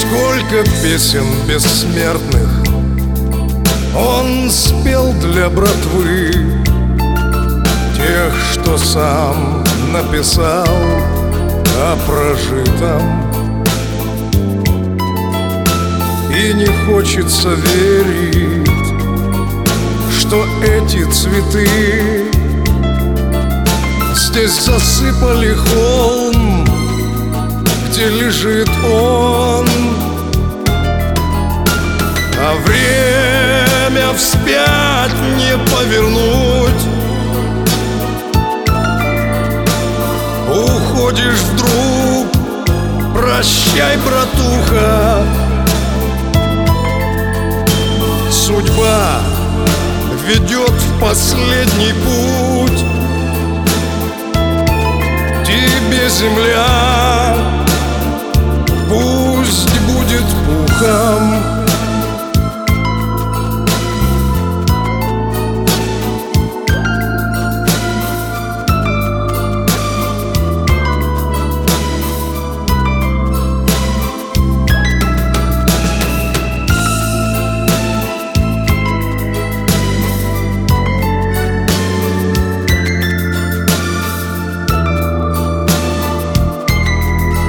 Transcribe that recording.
Сколько песен бессмертных он спел для братвы, тех, что сам написал о прожитом. И не хочется верить, что эти цветы здесь засыпали холм, где лежит он. А время вспять не повернуть. Уходишь вдруг, прощай, братуха. Судьба ведет в последний путь. Тебе земля